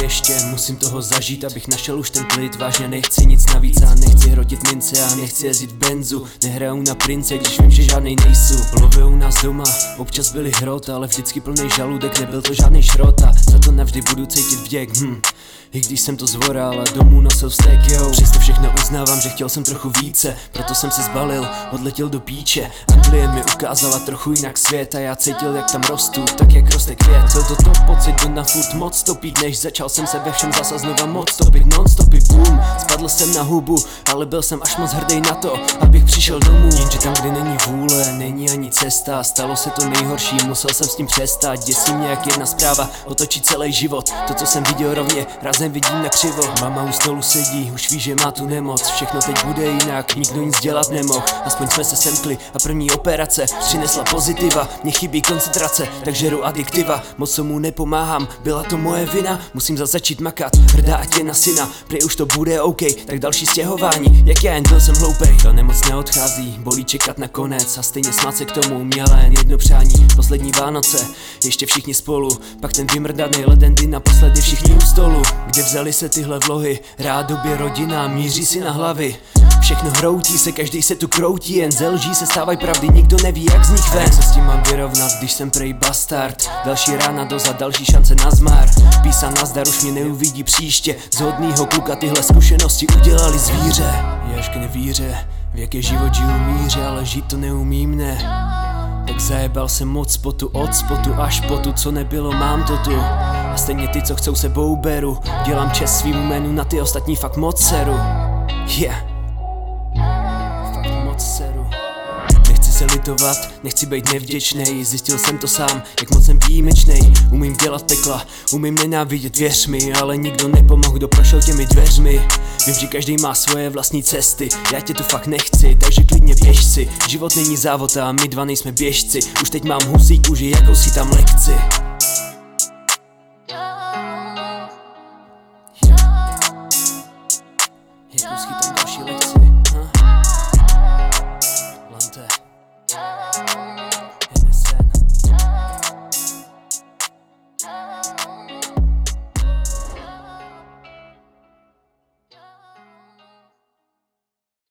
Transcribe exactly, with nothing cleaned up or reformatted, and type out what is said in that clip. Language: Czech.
ještě, musím toho zažít, abych našel už ten klid. Vážně nechci nic navíc a nechci hrotit mince a nechci jezdit v benzu. Nehraju na prince, když vím, že žádnej nejsou. Lově u nás doma, občas byli hrot, ale vždycky plný žaludek, nebyl to žádný šrot a za to navždy budu cítit vděk, hm. I když jsem to zvoral a domů nosil vztek, jo. Přesto všechno uznávám, že chtěl jsem trochu více, proto jsem se zbalil, odletěl do píče. Anglie mi ukázala trochu jinak svět a já cítil, jak tam rostu, tak jak roste květ. Byl to top pocit, do na furt moc topit, než začal jsem se ve všem zasa znova moc topit. Non-stopy, boom, spadl jsem na hubu, ale byl jsem až moc hrdý na to, abych přišel domů. Jenže tam, kde není vůle, není ani cesta, stalo se to nejhorší, musel jsem s tím přestat. Děsí mě jak jedna zpráva otočí celý život, to co jsem viděl rovně, razem vidím na křivo. Mama u stolu sedí, už ví, že má tu nemoc, všechno teď bude jinak, nikdo nic dělat nemohl. Aspoň jsme se semkli a první operace přinesla pozitiva, mě chybí koncentrace, tak žeru adiktiva. Moc mu nepomáhám, byla to moje vina, musím zase začít makat, hrdá ať je na syna. Prej už to bude OK, tak další stěhování, jak já jen byl jsem hloupej. Ta nemoc neodchází, bolí čekat na konec a stejně snad se k tomu měla jen jedno přání. Poslední Vánoce, ještě všichni spolu, pak ten vymrdaný ledendy naposledy všichni u stolu. Kde vzali se tyhle vlohy, rádoby rodina míří si na hlavy. Všechno hroutí se, každý se tu kroutí, jen ze lží se stávají pravdy, nikdo neví jak z nich ven. Jak se s tím mám vyrovnat, když jsem prej bastard, další rána dozad, další šance na zmar. Písa nazdar, už mě neuvidí příště, z hodnýho kluka tyhle zkušenosti udělali zvíře. Je až k nevíře, v jaké život žiju míře, ale žít to neumím, ne. Tak zajebal jsem moc spotu, od spotu až po tu, co nebylo, mám to tu. A stejně ty, co chcou, sebou beru, dělám čest svým jménu, na ty ostatní fakt moc seru. Yeah. Fakt moc seru. Nechci se litovat, nechci být nevděčnej, zjistil jsem to sám, jak moc jsem výjimečnej. Umím dělat pekla, umím nenávidět, věř mi, ale nikdo nepomohl, kdo prošel těmi dveřmi. Vím, že každý má svoje vlastní cesty, já tě tu fakt nechci, takže klidně běž si. Život není závod a my dva nejsme běžci, už teď mám husí kůži, jakou si tam lekci.